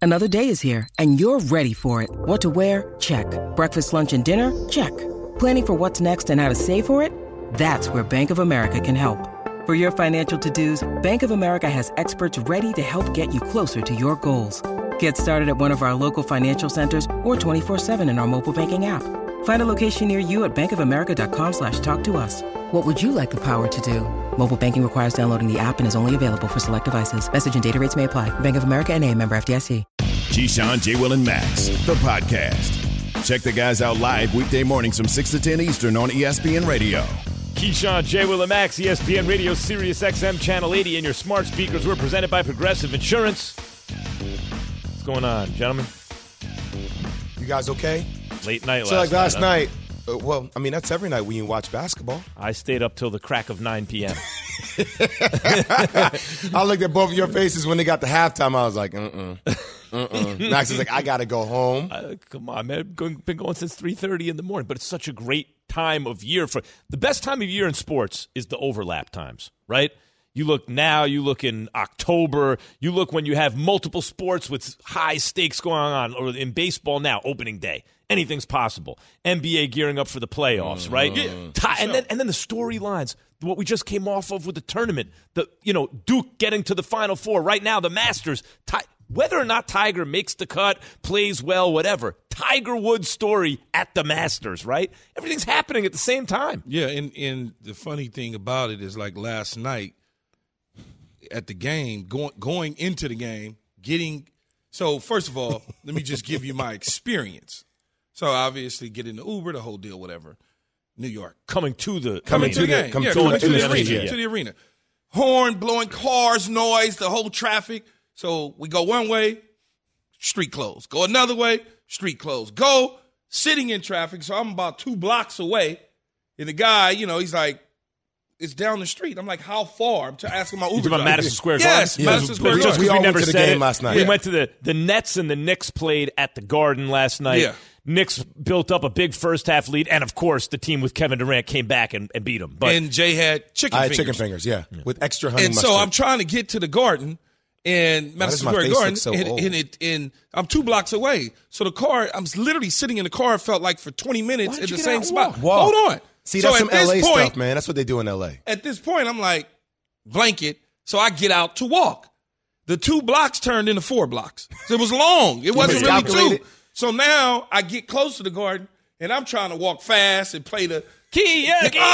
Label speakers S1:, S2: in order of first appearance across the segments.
S1: Another day is here, and you're ready for it. What to wear? Check. Breakfast, lunch, and dinner? Check. Planning for what's next and how to save for it? That's where Bank of America can help. For your financial to-dos, Bank of America has experts ready to help get you closer to your goals. Get started at one of our local financial centers or 24/7 in our mobile banking app. Find a location near you at bankofamerica.com/talktous. What would you like the power to do? Mobile banking requires downloading the app and is only available for select devices. Message and data rates may apply. Bank of America N.A., member FDIC.
S2: Keyshawn, J. Will, and Max, the podcast. Check the guys out live weekday mornings from 6 to 10 Eastern on ESPN Radio.
S3: Keyshawn, J. Will, and Max, ESPN Radio, Sirius XM, Channel 80, and your smart speakers. We're presented by Progressive Insurance. What's going on, gentlemen?
S4: You guys okay?
S3: Late night
S4: So like last
S3: night.
S4: Well, I mean, that's every night when you watch basketball.
S3: I stayed up till the crack of 9 p.m.
S4: I looked at both of your faces when they got to halftime. I was like, Max is like, I got to go home.
S3: Come on, man. Been going since 3:30 in the morning, but it's such a great time of year. The best time of year in sports is the overlap times, right? You look now, you look in October, you look when you have multiple sports with high stakes going on, or in baseball now, opening day. Anything's possible. NBA gearing up for the playoffs, right? And then the storylines, what we just came off of with the tournament, Duke getting to the Final Four. Right now, the Masters, whether or not Tiger makes the cut, plays well, whatever, Tiger Woods' story at the Masters, right? Everything's happening at the same time.
S5: Yeah, and the funny thing about it is, like last night at the game, going into the game, so first of all, let me just give you my experience. So obviously get in the Uber, the whole deal, whatever. New York.
S3: Coming to the game.
S5: Coming to the arena. Horn blowing, cars, noise, the whole traffic. So we go one way, street closed. Go another way, street closed. Go, sitting in traffic. So I'm about 2 blocks away. And the guy, he's like, it's down the street. I'm like, how far? I'm asking my Uber driver.
S3: About Madison Square Garden?
S5: Yes, Madison Square Garden.
S4: We all went to the game last night.
S3: We went to the Nets and the Knicks played at the Garden last night.
S5: Yeah.
S3: Knicks built up a big first-half lead, and, of course, the team with Kevin Durant came back and beat them.
S5: And Jay had chicken fingers.
S4: chicken fingers, yeah, with extra honey mustard.
S5: So I'm trying to get to the Garden, and Madison Square Garden, and I'm 2 blocks away. So the car, I'm literally sitting in the car, felt like for 20 minutes at the same spot. Hold on.
S4: See, that's some L.A. stuff, man. That's what they do in L.A.
S5: At this point, I'm like, blanket, so I get out to walk. The 2 blocks turned into 4 blocks. So it was long. It wasn't really 2. So now I get close to the Garden, and I'm trying to walk fast and play the
S3: key.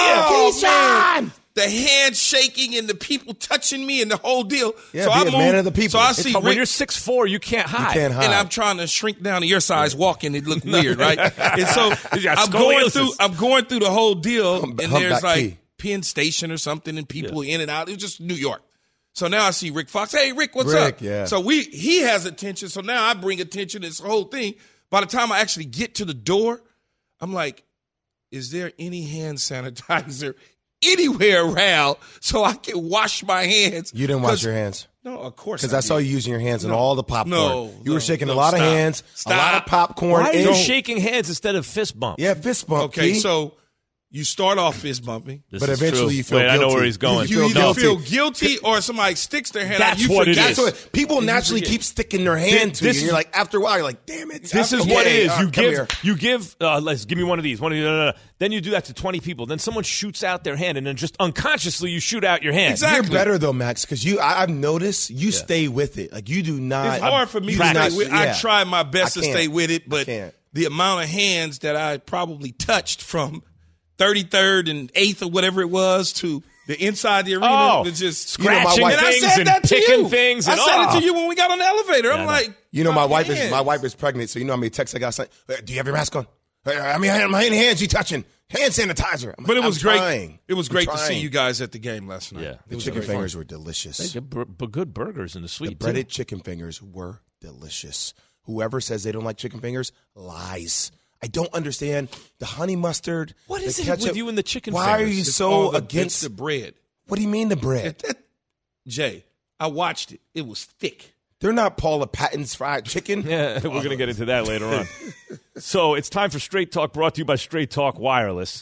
S5: Man. The hand shaking and the people touching me and the whole deal.
S4: Yeah, so I'm man of the people.
S5: So I see
S3: when you're 6'4", you can't hide.
S4: And
S5: I'm trying to shrink down to your size walking. It looked weird, right? And so I'm going through the whole deal, and there's like Penn Station or something, and people in and out. It was just New York. So now I see Rick Fox. Hey, Rick, what's up?
S4: Yeah.
S5: So he has attention. So now I bring attention to this whole thing. By the time I actually get to the door, I'm like, is there any hand sanitizer anywhere around so I can wash my hands?
S4: You didn't wash your hands?
S5: No, of course
S4: Because I saw you using your hands in all the popcorn. You were shaking a lot of hands,
S5: Stop.
S4: a lot of popcorn.
S3: Why are you shaking hands instead of fist bump?
S4: Yeah, fist bump.
S5: Okay, so you start off fist bumping.
S4: But eventually you feel guilty.
S3: I know where he's going.
S5: You either feel guilty or somebody sticks their hand out.
S3: That's what it is.
S4: That's what people naturally keep sticking their hand to you. And you're like, after a while, you're like, damn it.
S3: This is what it is. You give, let's give me one of these. Then you do that to 20 people. Then someone shoots out their hand, and then just unconsciously you shoot out your hand.
S5: Exactly.
S4: You're better, though, Max, because I've noticed you stay with it. Like, you do not.
S5: It's hard for me to stay with it. I try my best to stay with it, but the amount of hands that I probably touched from 33rd and 8th or whatever it was to the inside the arena was just
S3: scratching things and picking things.
S5: I said it to you when we got on the elevator. I'm like,
S4: my wife is pregnant, so you know how many texts I got saying, do you have your mask on? I mean, how many hands you touching? Hand sanitizer.
S5: But it was great. It was great to see you guys at the game last night.
S3: Yeah,
S4: the chicken fingers were delicious.
S3: They get good burgers in the suite.
S4: The breaded chicken fingers were delicious. Whoever says they don't like chicken fingers lies. I don't understand the honey mustard.
S3: What is
S4: it
S3: with you and the chicken fingers?
S4: Why are you so against
S5: the bread?
S4: What do you mean the bread?
S5: Jay, I watched it. It was thick.
S4: They're not Paula Patton's fried chicken.
S3: Yeah, we're going to get into that later on. So it's time for Straight Talk, brought to you by Straight Talk Wireless.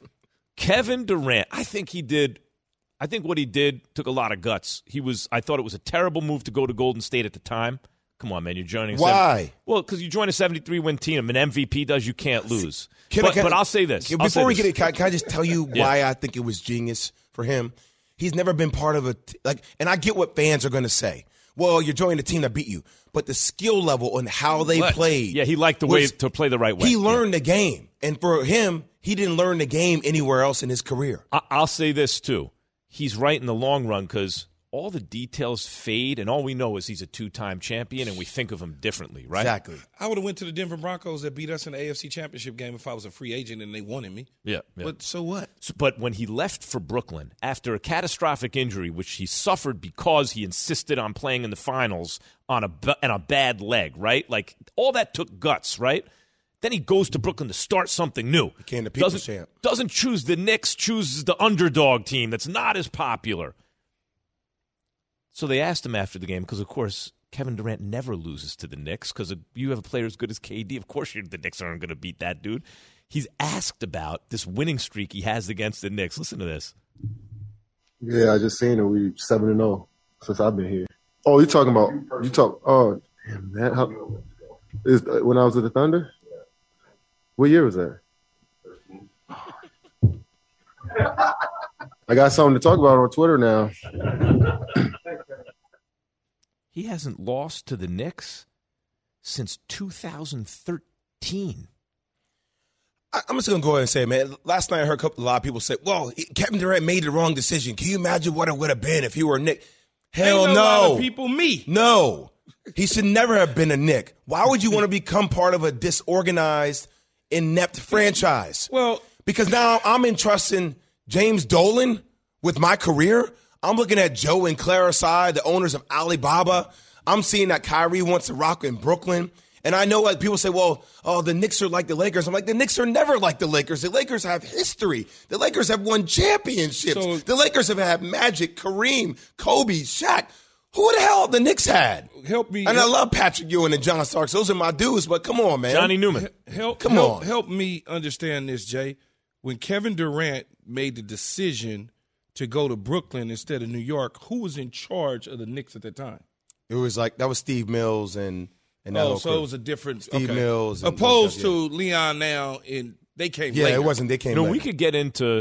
S3: Kevin Durant, I think what he did took a lot of guts. I thought it was a terrible move to go to Golden State at the time, Come on, man. You're joining.
S4: Why?
S3: Well, because you join a 73-win team. An MVP does. You can't lose. But I'll say this.
S4: Before we get it, can I just tell you why I think it was genius for him? He's never been part of and I get what fans are going to say. Well, you're joining a team that beat you. But the skill level and how they played.
S3: Yeah, he liked the way to play the right way.
S4: He learned the game. And for him, he didn't learn the game anywhere else in his career.
S3: I'll say this, too. He's right in the long run because all the details fade, and all we know is he's a 2-time champion, and we think of him differently, right?
S4: Exactly.
S5: I would have went to the Denver Broncos that beat us in the AFC Championship game if I was a free agent and they wanted me.
S3: Yeah.
S5: But so what?
S3: But when he left for Brooklyn after a catastrophic injury, which he suffered because he insisted on playing in the finals on a bad leg, right? Like, all that took guts, right? Then he goes to Brooklyn to start something new.
S4: Became the people's champ.
S3: Doesn't choose the Knicks, chooses the underdog team that's not as popular. So they asked him after the game because, of course, Kevin Durant never loses to the Knicks because you have a player as good as KD. Of course, the Knicks aren't going to beat that dude. He's asked about this winning streak he has against the Knicks. Listen to this.
S6: Yeah, I just seen it. We 7-0 since I've been here. Oh, oh, damn, that is when I was at the Thunder? What year was that? I got something to talk about on Twitter now.
S3: He hasn't lost to the Knicks since 2013.
S4: I'm just going to go ahead and say, man, last night I heard a lot of people say, well, Kevin Durant made the wrong decision. Can you imagine what it would have been if he were a Knick? Hell no.
S5: A lot of people,
S4: No. He should never have been a Knick. Why would you want to become part of a disorganized, inept franchise?
S5: Well,
S4: because now I'm entrusting James Dolan with my career. I'm looking at Joe and Clara Tsai, the owners of Alibaba. I'm seeing that Kyrie wants to rock in Brooklyn. And I know like people say, well, the Knicks are like the Lakers. I'm like, the Knicks are never like the Lakers. The Lakers have history. The Lakers have won championships. The Lakers have had Magic, Kareem, Kobe, Shaq. Who the hell the Knicks had?
S5: Help me.
S4: And I love Patrick Ewing and John Starks. Those are my dudes, but come on, man.
S3: Johnny Newman.
S5: Help me understand this, Jay. When Kevin Durant made the decision to go to Brooklyn instead of New York, who was in charge of the Knicks at that time?
S4: It was like, that was Steve Mills and that
S5: so it was a different
S4: Steve Mills.
S5: Opposed to Leon now, and they came later.
S4: Yeah, it wasn't. They came later.
S3: We could get into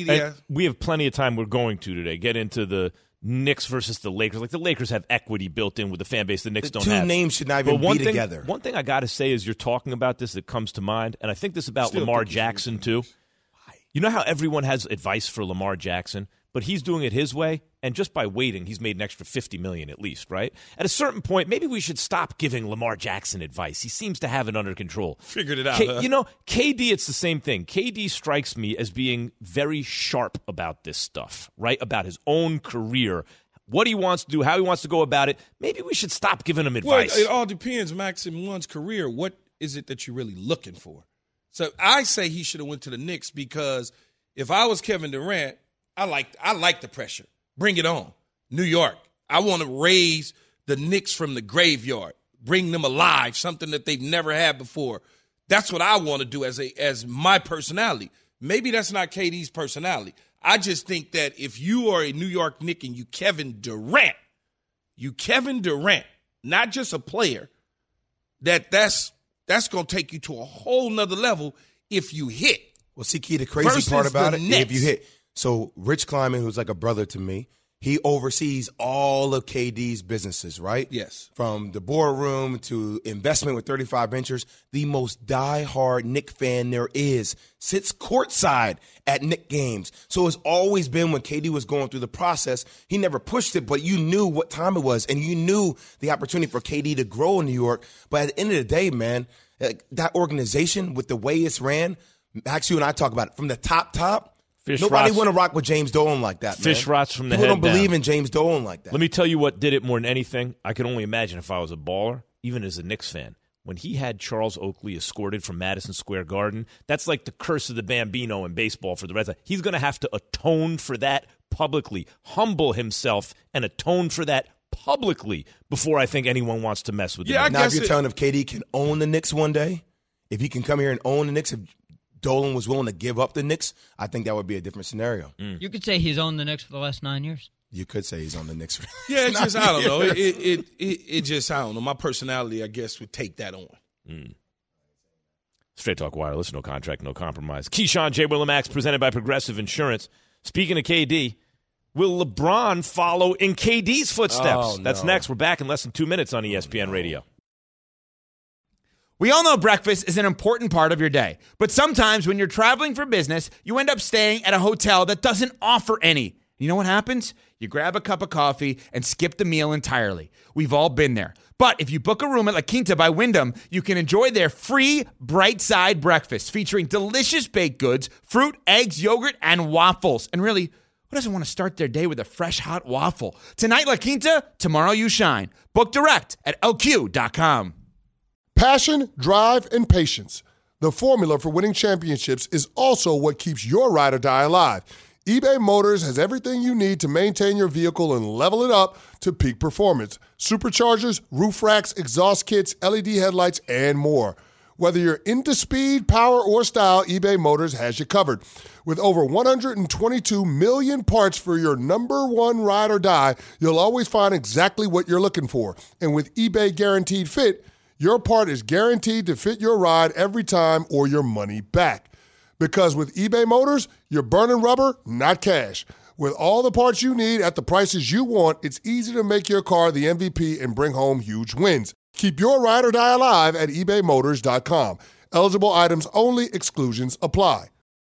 S5: we
S3: have plenty of time we're going to today. Get into the Knicks versus the Lakers. Like the Lakers have equity built in with the fan base the Knicks don't have.
S4: Two names should not even be together.
S3: One thing I got to say is you're talking about this that comes to mind, and I think this about Lamar Jackson too. You know how everyone has advice for Lamar Jackson, but he's doing it his way, and just by waiting, he's made an extra $50 million at least, right? At a certain point, maybe we should stop giving Lamar Jackson advice. He seems to have it under control.
S5: Figured it out.
S3: You know, KD, it's the same thing. KD strikes me as being very sharp about this stuff, right? About his own career, what he wants to do, how he wants to go about it. Maybe we should stop giving him advice.
S5: Well, it all depends, Max, in one's career. What is it that you're really looking for? So I say he should have went to the Knicks because if I was Kevin Durant, I like the pressure. Bring it on. New York. I want to raise the Knicks from the graveyard, bring them alive, something that they've never had before. That's what I want to do as my personality. Maybe that's not KD's personality. I just think that if you are a New York Knick and you Kevin Durant, not just a player, that's going to take you to a whole nother level if you hit.
S4: Well, see, Key, the crazy part about it, if you hit. So Rich Kleiman, who's like a brother to me, he oversees all of KD's businesses, right?
S5: Yes.
S4: From the boardroom to investment with 35 Ventures, the most diehard Knick fan there is, sits courtside at Knick games. So it's always been when KD was going through the process, he never pushed it, but you knew what time it was, and you knew the opportunity for KD to grow in New York. But at the end of the day, man, that organization with the way it's ran, Max, you and I talk about it, from the top, nobody want to rock with James Dolan like that, man.
S3: Fish rots from the head
S4: down. People don't believe
S3: in
S4: James Dolan like that.
S3: Let me tell you what did it more than anything. I can only imagine if I was a baller, even as a Knicks fan. When he had Charles Oakley escorted from Madison Square Garden, that's like the curse of the Bambino in baseball for the Red Sox. He's going to have to atone for that publicly, humble himself, and atone for that publicly before I think anyone wants to mess with him.
S4: Now, if you're telling if KD can own the Knicks one day, if he can come here and own the Knicks, if Dolan was willing to give up the Knicks, I think that would be a different scenario.
S7: You could say he's owned the Knicks for the last 9 years.
S4: You could say he's on the Knicks.
S5: Yeah, it's just, I don't know. It just, I don't know. My personality, I guess, would take that on.
S3: Straight Talk Wireless, no contract, no compromise. Keyshawn, J. Willimax, presented by Progressive Insurance. Speaking of KD, will LeBron follow in KD's footsteps?
S4: Oh, no.
S3: That's next. We're back in less than 2 minutes on ESPN Radio.
S7: We all know breakfast is an important part of your day, but sometimes when you're traveling for business, you end up staying at a hotel that doesn't offer any. You know what happens? You grab a cup of coffee and skip the meal entirely. We've all been there. But if you book a room at La Quinta by Wyndham, you can enjoy their free Bright Side breakfast featuring delicious baked goods, fruit, eggs, yogurt, and waffles. And really, who doesn't want to start their day with a fresh, hot waffle? Tonight, La Quinta, tomorrow you shine. Book direct at LQ.com.
S8: Passion, drive, and patience. The formula for winning championships is also what keeps your ride or die alive. eBay Motors has everything you need to maintain your vehicle and level it up to peak performance. Superchargers, roof racks, exhaust kits, LED headlights, and more. Whether you're into speed, power, or style, eBay Motors has you covered. With over 122 million parts for your number one ride or die, you'll always find exactly what you're looking for. And with eBay Guaranteed Fit, your part is guaranteed to fit your ride every time or your money back. Because with eBay Motors, you're burning rubber, not cash. With all the parts you need at the prices you want, it's easy to make your car the MVP and bring home huge wins. Keep your ride or die alive at ebaymotors.com. Eligible items only. Exclusions apply.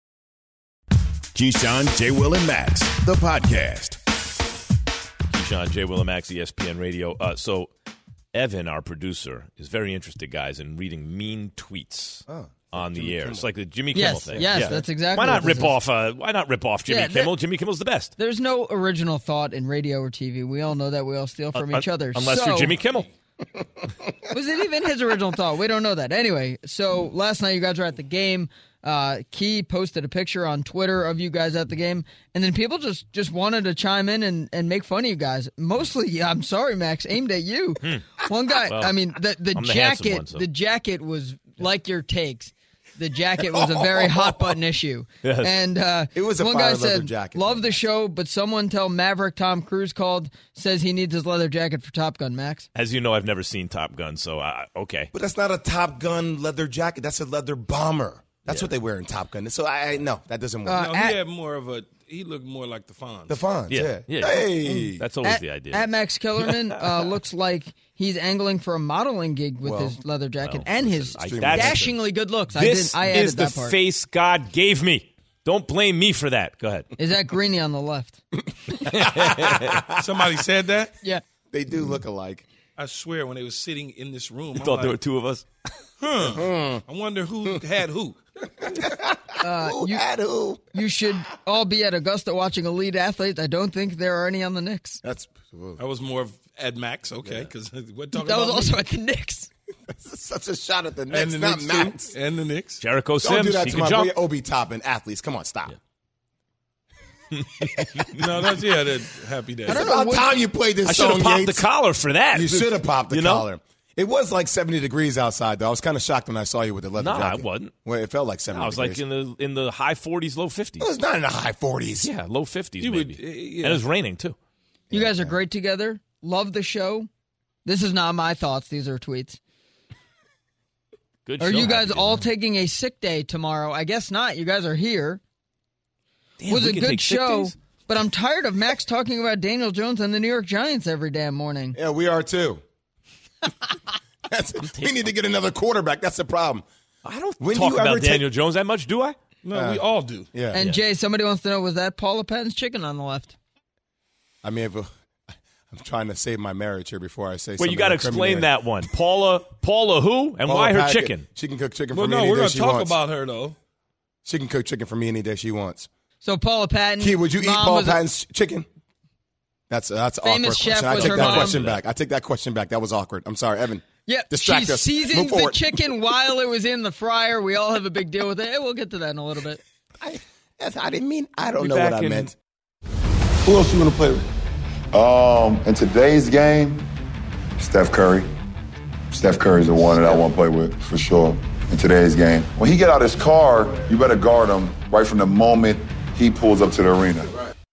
S2: Keyshawn, J. Will, and Max, the podcast.
S3: Keyshawn, J. Willimax, ESPN Radio. So Evan, our producer, is very interested, guys, in reading mean tweets. On the air. It's like the Jimmy Kimmel thing.
S9: Yes, that's exactly.
S3: Why not rip off Jimmy Kimmel? Jimmy Kimmel's the best.
S9: There's no original thought in radio or TV. We all know that. We all steal from each other.
S3: Unless you're Jimmy Kimmel.
S9: Was it even his original thought? We don't know that. Anyway, so last night you guys were at the game. Key posted a picture on Twitter of you guys at the game, and then people just wanted to chime in and make fun of you guys. Mostly, I'm sorry, Max, aimed at you. One guy, well, I mean, the jacket was like your takes. The jacket was a very hot button issue.
S3: Yes.
S9: And
S4: it was a
S9: one guy said,
S4: jacket.
S9: Love the show, but someone tell Maverick Tom Cruise says he needs his leather jacket for Top Gun, Max.
S3: As you know, I've never seen Top Gun, so okay.
S4: But that's not a Top Gun leather jacket. That's a leather bomber. That's what they wear in Top Gun. So no, that doesn't work.
S5: No, he had more of a. He looked more like the Fonz.
S4: The Fonz, yeah.
S3: Hey, that's always the idea.
S9: At Max Kellerman looks like he's angling for a modeling gig with his leather jacket and his dashingly good looks.
S3: This
S9: I added
S3: is the
S9: that part.
S3: face God gave me. Don't blame me for that. Go ahead.
S9: Is that Greeny on the left?
S5: Somebody said that?
S9: Yeah.
S4: They do look alike.
S5: I swear, when they were sitting in this room,
S3: You thought there were two of us?
S5: I wonder who had who.
S4: Who had who?
S9: You should all be at Augusta watching elite athletes. I don't think there are any on the Knicks.
S5: That was more of Ed Max, okay, because we're talking
S9: that
S5: about
S9: was also at the Knicks.
S4: That's such a shot at the Knicks,
S5: and the
S4: not
S5: Knicks
S4: Max.
S5: And the Knicks.
S3: Jericho Sims,
S4: don't do that
S3: he
S4: to
S3: can
S4: my
S3: jump.
S4: boy Obi Toppin athletes. Come on, stop.
S5: No, that's the Happy Day.
S4: It's about time you played this
S3: I should
S4: song,
S3: have popped
S4: Yates.
S3: the collar for that.
S4: You should have popped the collar. It was like 70 degrees outside, though. I was kind of shocked when I saw you with the leather jacket.
S3: No, I wasn't.
S4: Well, it felt like 70
S3: I was
S4: degrees.
S3: like in the high 40s, low 50s.
S4: It was not in the high 40s.
S3: Yeah, low 50s maybe. And it was raining, too.
S9: You guys are great together. Love the show. This is not my thoughts. These are tweets.
S3: Good
S9: Are
S3: show.
S9: you guys all taking a sick day tomorrow? I guess not. You guys are here.
S3: Damn,
S9: was
S3: we
S9: a
S3: can
S9: good
S3: take sick
S9: show,
S3: days?
S9: but I'm tired of Max talking about Daniel Jones and the New York Giants every damn morning.
S4: Yeah, we are, too. We need to get another quarterback. That's the problem.
S3: I don't
S4: When
S3: talk
S4: do you
S3: about
S4: ever
S3: Daniel Jones that much, do I?
S5: No, we all do.
S4: Yeah.
S9: And Jay, somebody wants to know, was that Paula Patton's chicken on the left?
S4: I mean, I'm trying to save my marriage here before I say something.
S3: Well, you got to explain that one. Paula who? And
S4: Paula
S3: why her
S4: Patton,
S3: chicken?
S4: She can cook chicken for
S5: Well,
S4: me
S5: no,
S4: any
S5: we're
S4: day
S5: going
S4: she
S5: to talk
S4: wants.
S5: about her, though.
S4: She can cook chicken for me any day she wants.
S9: So Paula Patton.
S4: Key, would you eat
S9: mom
S4: Paula
S9: was a-
S4: Patton's chicken? That's an awkward
S9: chef
S4: question. I
S9: was
S4: take
S9: her
S4: that
S9: mom.
S4: question back. I take that question back. That was awkward. I'm sorry, Evan.
S9: Yeah,
S4: Distract
S9: she
S4: us.
S9: seasoned
S4: Move
S9: the
S4: forward.
S9: chicken while it was in the fryer. We all have a big deal with it. We'll get to that in a little bit.
S4: I didn't mean. I don't
S3: Be
S4: know what
S3: back
S4: I
S3: in-
S4: meant.
S6: Who else you want to play with?
S10: In today's game, Steph Curry. Steph Curry's the one that I want to play with, for sure, in today's game. When he get out his car, you better guard him right from the moment he pulls up to the arena.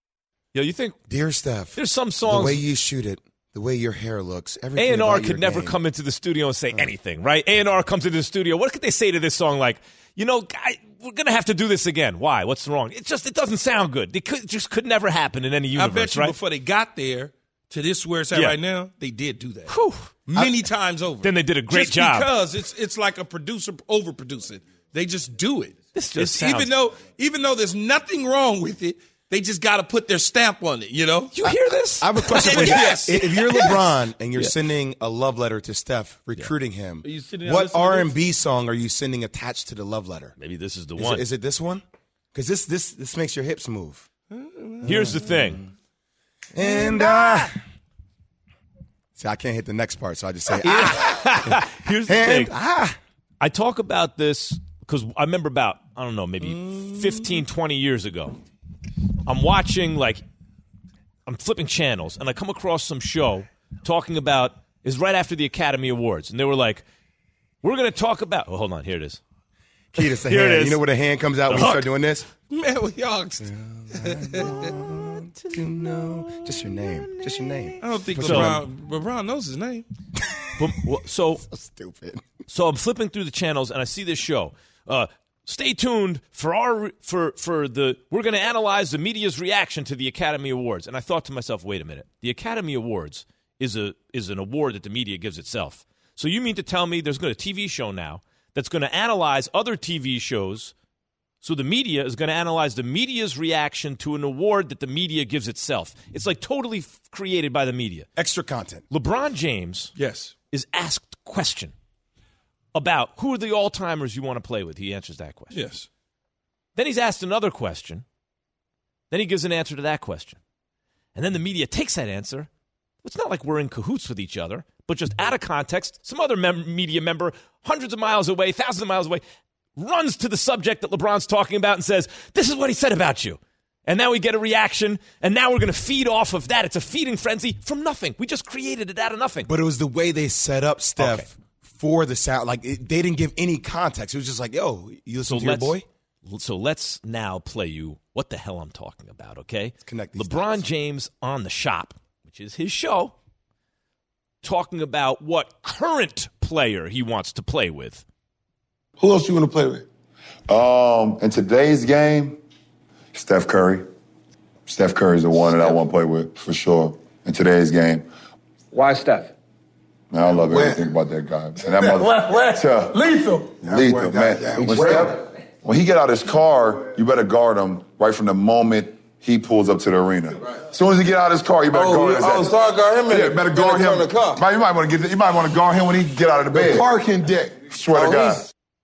S3: Yo, you think,
S4: Dear Steph,
S3: there's some songs,
S4: the way you shoot it, the way your hair looks, everything
S3: A&R
S4: about
S3: could
S4: your
S3: never
S4: game.
S3: come into the studio and say anything, right? A&R comes into the studio. What could they say to this song like, guy, we're going to have to do this again. Why? What's wrong? It doesn't sound good. It just could never happen in any universe,
S5: I bet you
S3: right?
S5: before they got there to this where it's at right now, they did do that.
S3: Whew.
S5: Many times over.
S3: Then they did a great job.
S5: Because it's like a producer overproducing. They just do it.
S3: This just sounds...
S5: even though there's nothing wrong with it, they just got to put their stamp on it, You
S3: hear this?
S4: I have a question for you.
S5: Yes.
S4: If you're LeBron and you're sending a love letter to Steph, recruiting him, what R&B song are you sending attached to the love letter?
S3: Maybe this is the one.
S4: Is it this one? Because this makes your hips move.
S3: Here's the thing.
S4: And see, I can't hit the next part, so I just say
S3: Here's the thing. I talk about this because I remember about, I don't know, maybe 15, 20 years ago. I'm watching, I'm flipping channels, and I come across some show talking about, is right after the Academy Awards, and they were like, we're going to talk about, hold on, here it is.
S4: Key, it's the
S3: Here
S4: hand.
S3: it is.
S4: You know where the hand comes out when you start doing this?
S5: Man, we y'all.
S4: To know just your name. Just your name.
S5: I don't think LeBron knows his name.
S3: So
S4: stupid.
S3: So I'm flipping through the channels, and I see this show. Stay tuned we're going to analyze the media's reaction to the Academy Awards. And I thought to myself, wait a minute. The Academy Awards is an award that the media gives itself. So you mean to tell me there's going to be a TV show now that's going to analyze other TV shows, so the media is going to analyze the media's reaction to an award that the media gives itself. It's like totally created by the media.
S4: Extra content.
S3: LeBron James is asked a question about who are the all-timers you want to play with. He answers that question.
S5: Yes.
S3: Then he's asked another question. Then he gives an answer to that question. And then the media takes that answer. It's not like we're in cahoots with each other, but just out of context, some other media member, hundreds of miles away, thousands of miles away, runs to the subject that LeBron's talking about and says, this is what he said about you. And now we get a reaction, and now we're going to feed off of that. It's a feeding frenzy from nothing. We just created it out of nothing.
S4: But it was the way they set up Steph for the sound. They didn't give any context. It was just like, yo, you listen to your boy?
S3: So let's now play you what the hell I'm talking about, okay?
S4: Connect these
S3: LeBron
S4: dots.
S3: James on The Shop, which is his show, talking about what current player he wants to play with.
S10: Who else you want to play with? In today's game, Steph Curry. Steph Curry's the one that I want to play with, for sure. In today's game.
S11: Why Steph?
S10: Man, I love everything about that guy. And that
S11: Lethal.
S10: Lethal, man. When he get out his car, you better guard him right from the moment he pulls up to the arena. As soon as he get out of his car, you better guard him.
S11: Start guard him.
S10: Yeah, better guard him.
S11: The car.
S10: Man, you might want to guard him when he get out of the bed.
S11: The parking deck.
S10: Swear to God.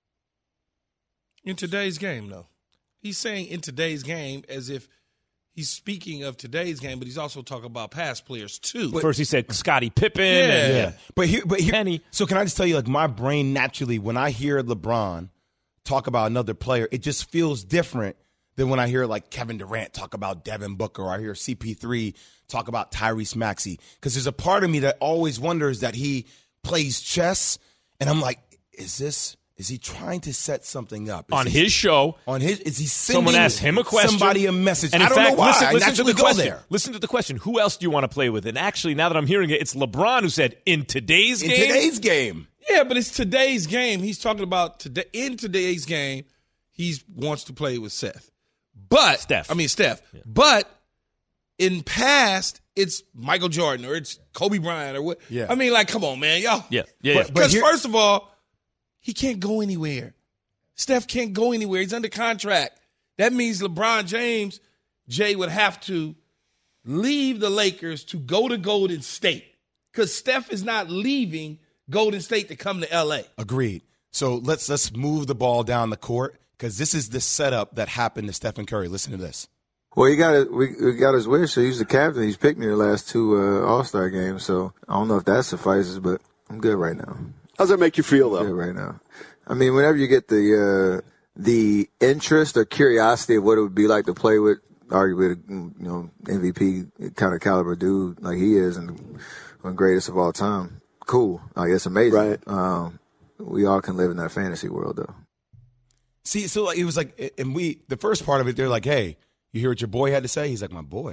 S5: In today's game, though. He's saying in today's game as if he's speaking of today's game, but he's also talking about past players, too.
S3: First he said Scottie Pippen.
S5: Yeah.
S4: But here,
S3: Penny.
S4: So can I just tell you, my brain naturally, when I hear LeBron talk about another player, it just feels different than when I hear Kevin Durant talk about Devin Booker, or I hear CP3 talk about Tyrese Maxey. Because there's a part of me that always wonders that he plays chess, and I'm like, is he trying to set something up?
S3: On his show.
S4: Is he sending
S3: someone asked him a question?
S4: Somebody a message.
S3: And
S4: I
S3: in
S4: don't
S3: fact,
S4: know why.
S3: listen to the
S4: go
S3: question.
S4: There.
S3: Listen to the question. Who else do you want to play with? And actually, now that I'm hearing it, it's LeBron who said, in today's game?
S4: In today's game.
S5: Yeah, but it's today's game. He's talking about today. In today's game, he wants to play with Steph.
S3: Yeah.
S5: But in past, it's Michael Jordan or it's Kobe Bryant or what.
S4: Yeah.
S5: I mean, come on, man. Y'all.
S3: Yeah.
S5: Because first of all, he can't go anywhere. Steph can't go anywhere. He's under contract. That means LeBron James, Jay, would have to leave the Lakers to go to Golden State because Steph is not leaving Golden State to come to L.A.
S4: Agreed. So let's move the ball down the court because this is the setup that happened to Stephen Curry. Listen to this.
S11: Well, we got his wish. So he's the captain. He's picked me the last two All-Star games. So I don't know if that suffices, but I'm good right now.
S12: How does that make you feel, though?
S11: Good right now. I mean, whenever you get the interest or curiosity of what it would be like to play with, arguably, MVP kind of caliber dude like he is, and one greatest of all time, cool. It's amazing.
S12: Right.
S11: We all can live in that fantasy world, though.
S4: See, so it was and the first part of it, they're like, hey, you hear what your boy had to say? He's like, my boy.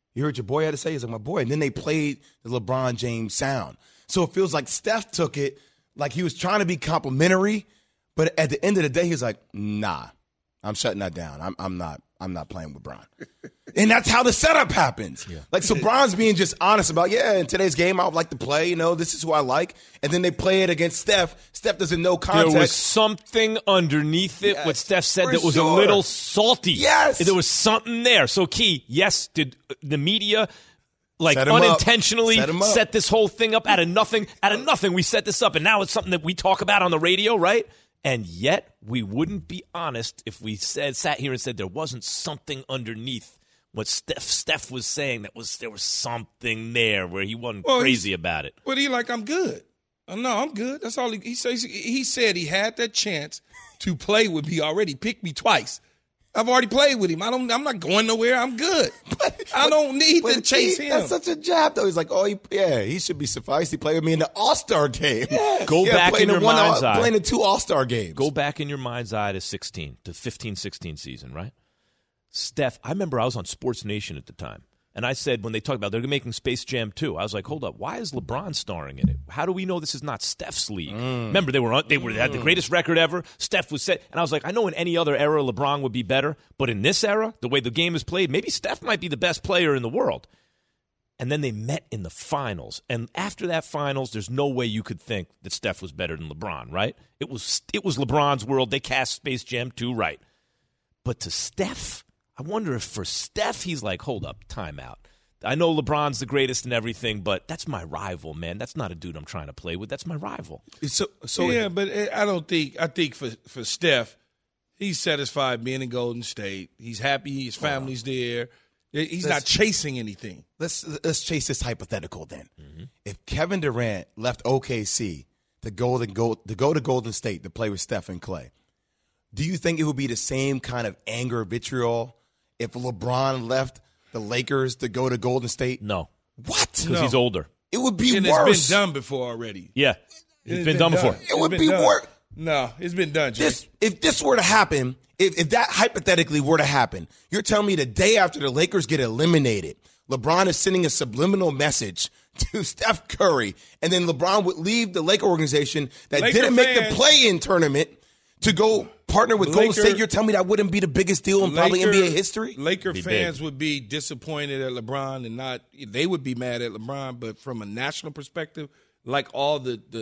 S4: You heard your boy had to say? He's like, my boy. And then they played the LeBron James sound. So it feels like Steph took it like he was trying to be complimentary, but at the end of the day, he's like, nah, I'm shutting that down. I'm not playing with Bron. And that's how the setup happens. Yeah. Like, so Bron's being just honest about, in today's game, I would like to play. This is who I like. And then they play it against Steph. Steph doesn't know context.
S3: There was something underneath it, what Steph said, that was a little salty.
S4: Yes.
S3: There was something there. So, Key, yes, did the media unintentionally set this whole thing up out of nothing? Out of nothing, we set this up, and now it's something that we talk about on the radio, right? And yet, we wouldn't be honest if we sat here and said there wasn't something underneath what Steph was saying. There was something there where he wasn't crazy about it.
S5: But he I'm good. No, I'm good. That's all he says. He said he had that chance to play with me already. Picked me twice. I've already played with him. I'm not going nowhere. I'm good. I don't need to chase him.
S4: That's such a jab, though. He's like, he should be sufficed. He played with me in the All-Star game.
S3: Yes. Go back in your mind's eye.
S4: Playing in 2 All-Star games.
S3: Go back in your mind's eye to 15-16 season, right? Steph, I remember I was on Sports Nation at the time. And I said, when they talked about they're making Space Jam 2, I was like, hold up, why is LeBron starring in it? How do we know this is not Steph's league? Remember, they had the greatest record ever. Steph was set. And I was like, I know in any other era LeBron would be better. But in this era, the way the game is played, maybe Steph might be the best player in the world. And then they met in the finals. And after that finals, there's no way you could think that Steph was better than LeBron, right? It was LeBron's world. They cast Space Jam 2 right. But to Steph, I wonder if for Steph, he's like, hold up, time out. I know LeBron's the greatest and everything, but that's my rival, man. That's not a dude I'm trying to play with. That's my rival.
S5: But I think for Steph, he's satisfied being in Golden State. He's happy. His family's there. He's not chasing anything.
S4: Let's chase this hypothetical then. Mm-hmm. If Kevin Durant left OKC to go to Golden State to play with Steph and Clay, do you think it would be the same kind of anger, vitriol, if LeBron left the Lakers to go to Golden State?
S3: No.
S4: What?
S3: Because he's older.
S4: It would be
S5: and
S4: worse.
S5: It's been done before already.
S3: Yeah. It's been done before.
S4: It would be worse.
S5: No, it's been done, Jay.
S4: If this were to happen, if that hypothetically were to happen, you're telling me the day after the Lakers get eliminated, LeBron is sending a subliminal message to Steph Curry, and then LeBron would leave the Laker organization that didn't make the play-in tournament to go partner with Golden State. You're telling me that wouldn't be the biggest deal in probably NBA history?
S5: Laker fans would be disappointed at LeBron and they would be mad at LeBron, but from a national perspective, like all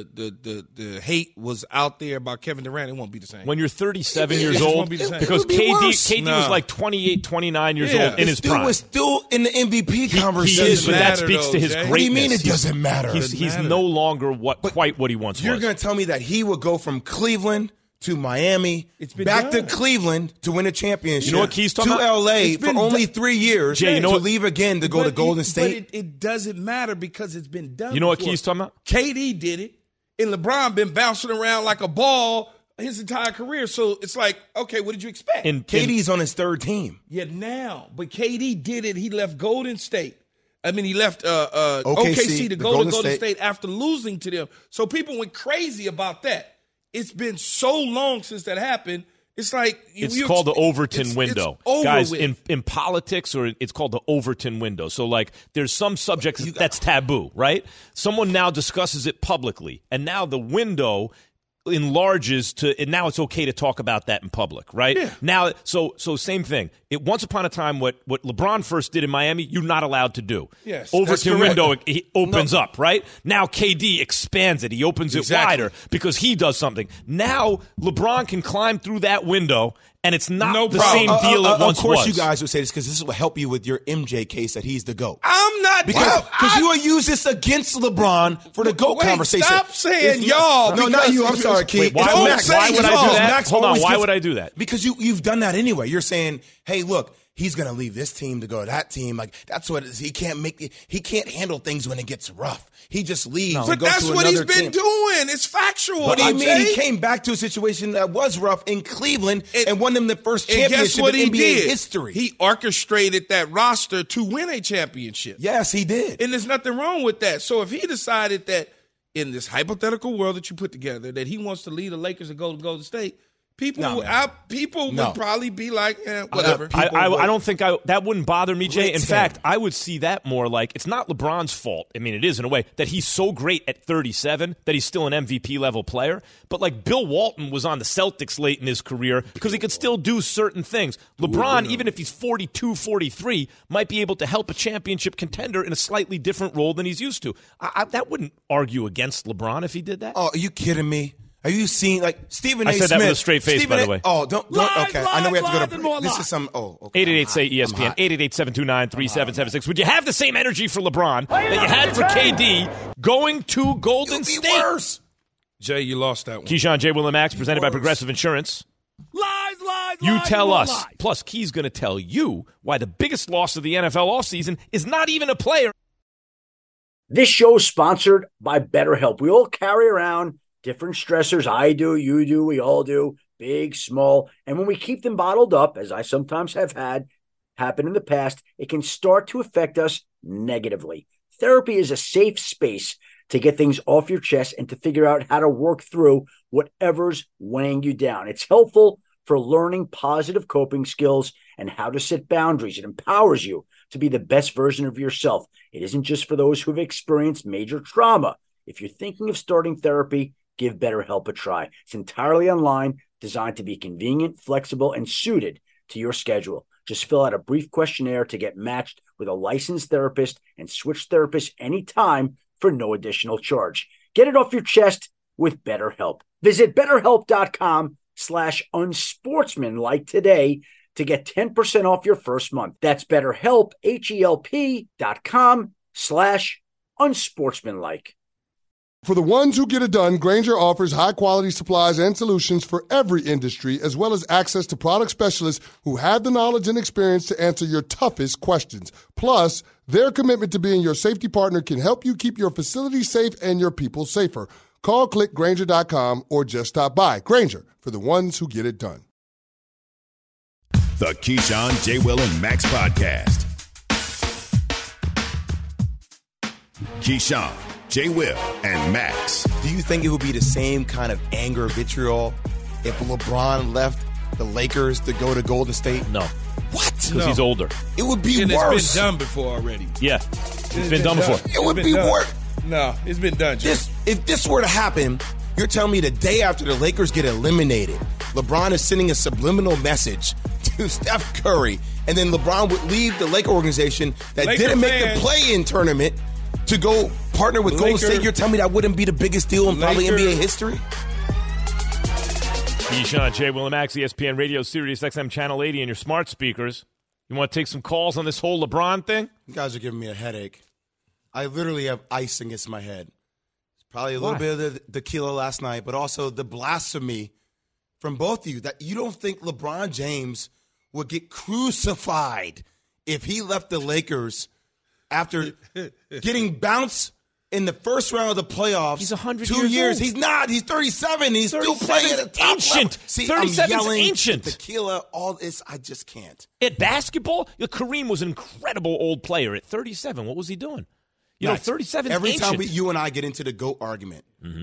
S5: the hate was out there about Kevin Durant, it won't be the same.
S3: When you're 37 years old, because KD was like 28, 29 years old in his prime.
S4: He was still in the MVP conversation.
S3: He is, but that speaks to his greatness.
S4: What do you mean it doesn't matter?
S3: He's no longer quite what he once was.
S4: You're going to tell me that he would go from Cleveland to Miami, back to Cleveland to win a championship.
S3: You know what Key's talking
S4: about? To LA for only 3 years,
S3: Jay,
S4: to leave again to go to Golden State.
S5: But it doesn't matter because it's been done.
S3: You know what Key's talking about?
S5: KD did it, and LeBron been bouncing around like a ball his entire career. So it's like, okay, what did you expect?
S4: And KD's on his third team.
S5: Yeah, now. But KD did it. He left Golden State. I mean, he left OKC to go to Golden State after losing to them. So people went crazy about that. It's been so long since that happened. It's like
S3: it's called the Overton window,
S5: it's
S3: guys. In politics, or it's called the Overton window. So, like, there's some subjects that's taboo, right? Someone now discusses it publicly, and now the window enlarges to, and now it's okay to talk about that in public, right?
S5: Yeah.
S3: Now, so same thing. Once upon a time, what LeBron first did in Miami, you're not allowed to do.
S5: Yes,
S3: Overton window opens up, right? Now KD expands it. He opens it wider because he does something. Now LeBron can climb through that window, and it's not the same deal it once was.
S4: Of course you guys would say this because this will help you with your MJ case that he's the GOAT.
S5: I'm not.
S4: Because you will use this against LeBron for the GOAT conversation.
S5: Stop saying y'all.
S4: No, not you. I'm sorry, Keith.
S3: Why would I do that? Hold on. Why would I do that?
S4: Because you've done that anyway. You're saying, hey, look, he's going to leave this team to go to that team. Like, that's what it is. He can't handle things when it gets rough. He just leaves.
S5: But that's what he's been doing. It's factual.
S4: What do you mean? He came back to a situation that was rough in Cleveland and won them the first championship in NBA history.
S5: He orchestrated that roster to win a championship.
S4: Yes, he did.
S5: And there's nothing wrong with that. So if he decided that in this hypothetical world that you put together that he wants to lead the Lakers and go to Golden State, People would probably be like, whatever.
S3: I don't think that wouldn't bother me, Jay. In fact, I would see that more like it's not LeBron's fault. I mean, it is in a way that he's so great at 37 that he's still an MVP level player. But like Bill Walton was on the Celtics late in his career because he could still do certain things. LeBron, even if he's 42, 43, might be able to help a championship contender in a slightly different role than he's used to. That wouldn't argue against LeBron if he did that.
S4: Oh, are you kidding me? Are you seeing like Stephen A.
S3: I said
S4: Smith?
S3: that with a straight face, by the way.
S4: Oh, don't. Okay, I know we have to go to. This is some. Oh, okay.
S3: 888-SAY-ESPN, 888-729-3776. Would you have the same energy for LeBron that you had for KD going to Golden State?
S4: Worse.
S5: Jay, you lost that one.
S3: Keyshawn, J. Will, and Max, presented by Progressive Insurance. You tell us. Plus, Key's going to tell you why the biggest loss of the NFL offseason is not even a player.
S12: This show is sponsored by BetterHelp. We all carry around different stressors. I do, you do, we all do, big, small. And when we keep them bottled up, as I sometimes have had happen in the past, it can start to affect us negatively. Therapy is a safe space to get things off your chest and to figure out how to work through whatever's weighing you down. It's helpful for learning positive coping skills and how to set boundaries. It empowers you to be the best version of yourself. It isn't just for those who have experienced major trauma. If you're thinking of starting therapy, give BetterHelp a try. It's entirely online, designed to be convenient, flexible, and suited to your schedule. Just fill out a brief questionnaire to get matched with a licensed therapist and switch therapists anytime for no additional charge. Get it off your chest with BetterHelp. Visit BetterHelp.com/unsportsmanlike today to get 10% off your first month. That's BetterHelp, HELP.com/unsportsmanlike.
S8: For the ones who get it done, Grainger offers high-quality supplies and solutions for every industry, as well as access to product specialists who have the knowledge and experience to answer your toughest questions. Plus, their commitment to being your safety partner can help you keep your facility safe and your people safer. Call, click Grainger.com, or just stop by. Grainger, for the ones who get it done.
S2: The Keyshawn, J. Will, and Max Podcast. Keyshawn, J. Will, and Max.
S4: Do you think it would be the same kind of anger, vitriol, if LeBron left the Lakers to go to Golden State?
S3: No.
S4: What?
S3: Because he's older.
S4: It would be
S5: and
S4: worse.
S5: It's been done before already.
S3: Yeah. It's been done before.
S4: It would be worse.
S5: No, it's been done.
S4: If this were to happen, you're telling me the day after the Lakers get eliminated, LeBron is sending a subliminal message to Steph Curry, and then LeBron would leave the Laker organization that didn't make the play-in tournament to go partner with Golden State. You're telling me that wouldn't be the biggest deal in probably NBA history?
S3: Keyshawn, J. Will, and Max, ESPN Radio, Sirius XM Channel 80, and your smart speakers. You want to take some calls on this whole LeBron thing?
S4: You guys are giving me a headache. I literally have ice against my head. Probably a little bit of the tequila last night, but also the blasphemy from both of you that you don't think LeBron James would get crucified if he left the Lakers after getting bounced in the first round of the playoffs.
S3: He's 100
S4: 2
S3: years
S4: years.
S3: old.
S4: He's not. He's 37. He's still playing at the top
S3: ancient.
S4: level. See,
S3: 37's
S4: I'm yelling
S3: ancient.
S4: Tequila, all this, I just can't.
S3: At basketball, Kareem was an incredible old player. At 37, what was he doing? You know, 37 is
S4: Every
S3: ancient.
S4: time you and I get into the GOAT argument,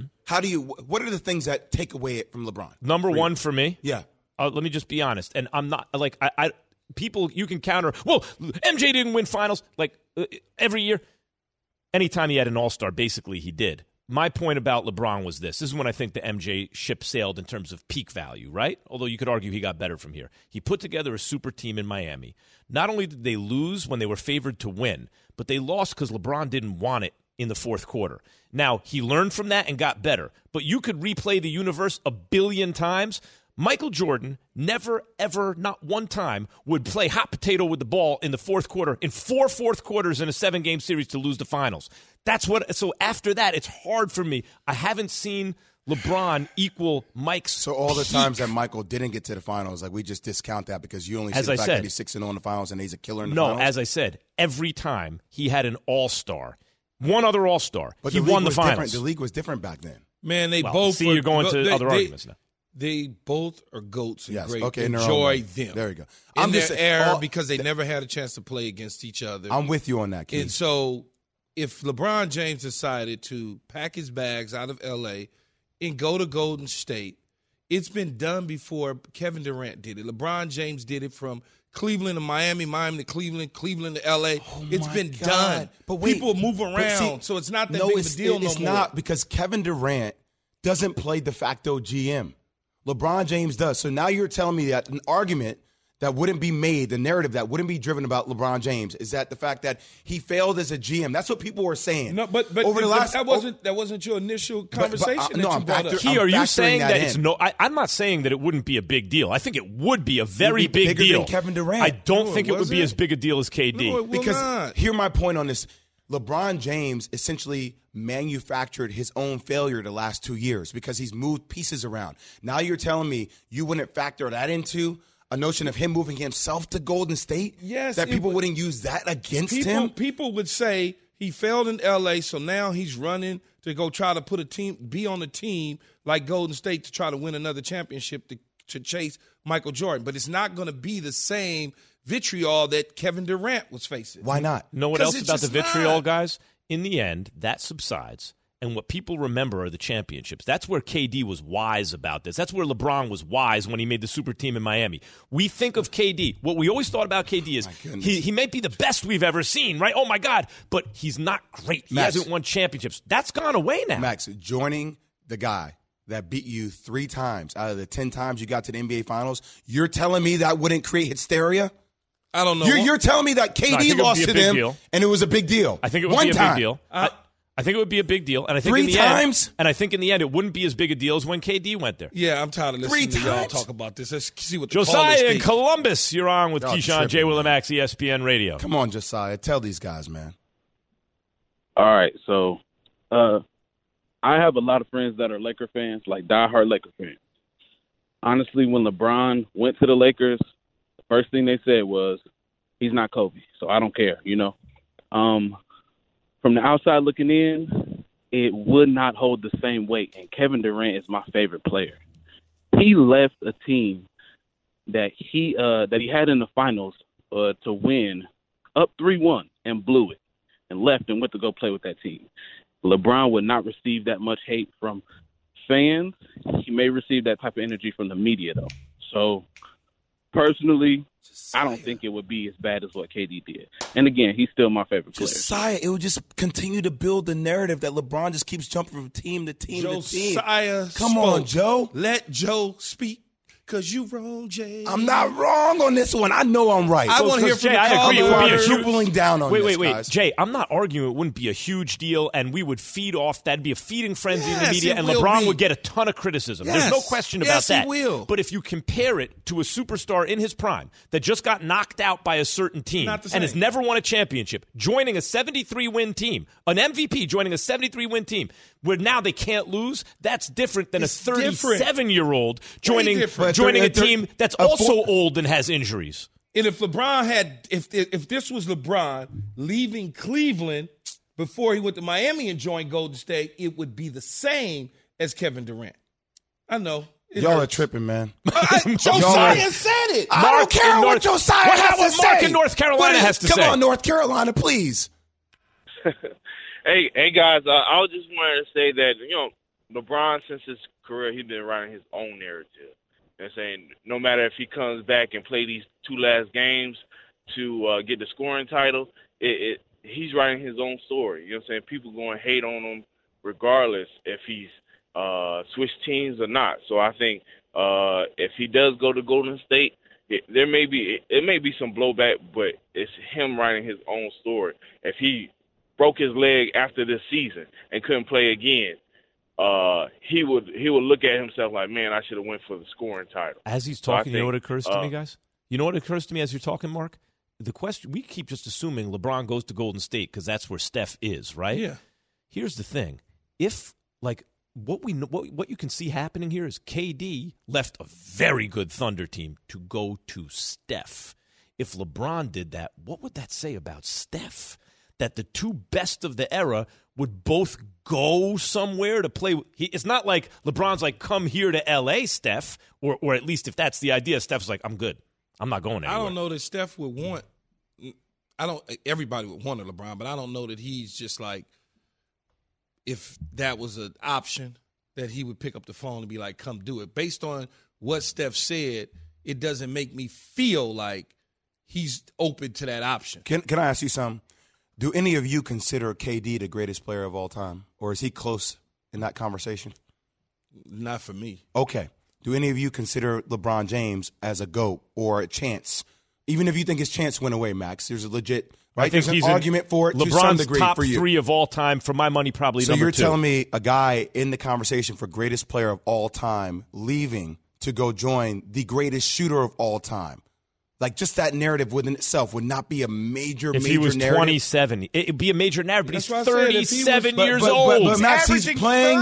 S4: what are the things that take away it from LeBron?
S3: Number one for me?
S4: Yeah.
S3: Let me just be honest. And I'm not, like, people, you can counter, well, MJ didn't win finals, like, every year. Anytime he had an all-star, basically he did. My point about LeBron was this. This is when I think the MJ ship sailed in terms of peak value, right? Although you could argue he got better from here. He put together a super team in Miami. Not only did they lose when they were favored to win, but they lost because LeBron didn't want it in the fourth quarter. Now, he learned from that and got better. But you could replay the universe a billion times. Michael Jordan never, ever, not one time, would play hot potato with the ball in the fourth quarter, in 4 fourth quarters in a 7-game series to lose the finals. So after that, it's hard for me. I haven't seen LeBron equal Mike's
S4: So all the
S3: peak.
S4: times that Michael didn't get to the finals, like we just discount that because you only see the fact that he's 6-0 in the finals and he's a killer in the finals?
S3: No, as I said, every time he had an all-star, one other all-star,
S4: But
S3: he
S4: the league
S3: won the
S4: was
S3: finals.
S4: different. The league was different back then.
S5: Man, they
S3: Well,
S5: both
S3: see,
S5: were,
S3: you're going to other arguments now.
S5: They both are GOATs and
S4: Yes,
S5: great.
S4: okay, in their own
S5: Enjoy
S4: way.
S5: them.
S4: There you go.
S5: In
S4: I'm
S5: their
S4: just saying,
S5: era because they never had a chance to play against each other.
S4: I'm with you on that, Keith.
S5: And so if LeBron James decided to pack his bags out of L.A. and go to Golden State, It's been done before. Kevin Durant did it. LeBron James did it from Cleveland to Miami, Miami to Cleveland, Cleveland to L.A. It's been done.
S4: But wait,
S5: people move around, so it's not that big of a deal no more.
S4: It's not, because Kevin Durant doesn't play de facto GM. LeBron James does. So now you're telling me that an argument that wouldn't be made, the narrative that wouldn't be driven about LeBron James, is that the fact that he failed as a GM. That's what people were saying.
S5: No, but over the last, that wasn't your initial conversation.
S3: Are you saying that it's no? I'm not saying that it wouldn't be a big deal. I think it would be a very big deal.
S4: Than Kevin Durant.
S3: I don't think it would be as big a deal as KD.
S5: No,
S4: because hear my point on this. LeBron James essentially manufactured his own failure the last 2 years because he's moved pieces around. Now you're telling me you wouldn't factor that into a notion of him moving himself to Golden State?
S5: Yes.
S4: That people wouldn't use that against him?
S5: People would say he failed in L.A., so now he's running to go try to be on a team like Golden State to try to win another championship to chase Michael Jordan. But it's not going to be the same vitriol that Kevin Durant was facing.
S4: Why not?
S3: Know what else about the vitriol, guys? In the end, that subsides. And what people remember are the championships. That's where KD was wise about this. That's where LeBron was wise when he made the super team in Miami. We think of KD. What we always thought about KD is he may be the best we've ever seen, right? Oh, my God. But he's not great. He hasn't won championships. That's gone away now.
S4: Max, joining the guy that beat you 3 times out of the 10 times you got to the NBA Finals, you're telling me that wouldn't create hysteria?
S5: I don't know.
S4: You're telling me that KD lost to them and it was a big deal.
S3: I think it would be a big deal. I think it would be a big deal, and I think
S4: 3
S3: in the
S4: times?
S3: And I think in the end, it wouldn't be as big a deal as when KD went there.
S5: Yeah, I'm tired of listening
S4: 3
S5: to y'all
S4: times?
S5: talk about this. Let's see what the
S3: Josiah in Columbus, you're on with Keyshawn, J.
S4: tripping,
S3: Will and Max, ESPN Radio.
S4: Come on, Josiah, tell these guys, man.
S13: All right, so I have a lot of friends that are Laker fans, like diehard Laker fans. Honestly, when LeBron went to the Lakers, the first thing they said was, he's not Kobe, so I don't care, you know. From the outside looking in, it would not hold the same weight, and Kevin Durant is my favorite player. He left a team that he had in the finals to win up 3-1 and blew it and left and went to go play with that team. LeBron would not receive that much hate from fans. He may receive that type of energy from the media, though. So, personally, I don't think it would be as bad as what KD did. And again, he's still my favorite player.
S4: Josiah, it would just continue to build the narrative that LeBron just keeps jumping from team to team to team.
S5: Josiah,
S4: come on, Joe.
S5: Let Joe speak. Because you wrong, Jay.
S4: I'm not wrong on this one. I know I'm right.
S5: I want to hear from
S3: Jay, I agree. It would be a
S4: tripling down on this, guys.
S3: Jay, I'm not arguing it wouldn't be a huge deal, and we would feed off. That'd be a feeding frenzy in the media, and LeBron would get a ton of criticism. There's no question about that.
S5: He will.
S3: But if you compare it to a superstar in his prime that just got knocked out by a certain team and has never won a championship, joining a 73-win team, an MVP joining a 73-win team, where now they can't lose, that's different than a 37-year-old joining a team that's also old and has injuries.
S5: And if LeBron if this was LeBron leaving Cleveland before he went to Miami and joined Golden State, it would be the same as Kevin Durant. I know.
S4: Y'all are tripping, man.
S5: Josiah said it.
S4: I don't care what Josiah has to say.
S3: Mark in North Carolina has to say.
S4: Come on, North Carolina, please.
S13: Hey guys, I just wanted to say that, LeBron, since his career, he's been writing his own narrative. And saying no matter if he comes back and play these 2 last games to get the scoring title, he's writing his own story. You know what I'm saying? People going to hate on him regardless if he's switched teams or not. So I think if he does go to Golden State, it may be some blowback, but it's him writing his own story. If he broke his leg after this season and couldn't play again, he would look at himself like, man, I should have went for the scoring title.
S3: As he's talking, you know what occurs to me, guys? You know what occurs to me as you're talking, Mark? The question, we keep just assuming LeBron goes to Golden State because that's where Steph is, right?
S5: Yeah.
S3: Here's the thing. If, what you can see happening here is KD left a very good Thunder team to go to Steph. If LeBron did that, what would that say about Steph? That the 2 best of the era would both go somewhere to play. It's not like LeBron's like, come here to L.A., Steph, or at least if that's the idea, Steph's like, I'm good. I'm not going anywhere.
S5: I don't know that Steph would want – everybody would want a LeBron, but I don't know that he's just like, if that was an option, that he would pick up the phone and be like, come do it. Based on what Steph said, it doesn't make me feel like he's open to that option.
S4: Can I ask you something? Do any of you consider KD the greatest player of all time? Or is he close in that conversation?
S5: Not for me.
S4: Okay. Do any of you consider LeBron James as a GOAT or a chance? Even if you think his chance went away, Max, there's a legit right. There's an argument for it.
S3: LeBron's
S4: to some degree
S3: top
S4: for you.
S3: 3 of all time. For my money, probably
S4: so
S3: number 2.
S4: So you're telling me a guy in the conversation for greatest player of all time leaving to go join the greatest shooter of all time? Like, just that narrative within itself would not be a major narrative.
S3: If he was 27, it would be a major narrative, but he's 37 years
S4: old.
S3: But
S4: Max, he's playing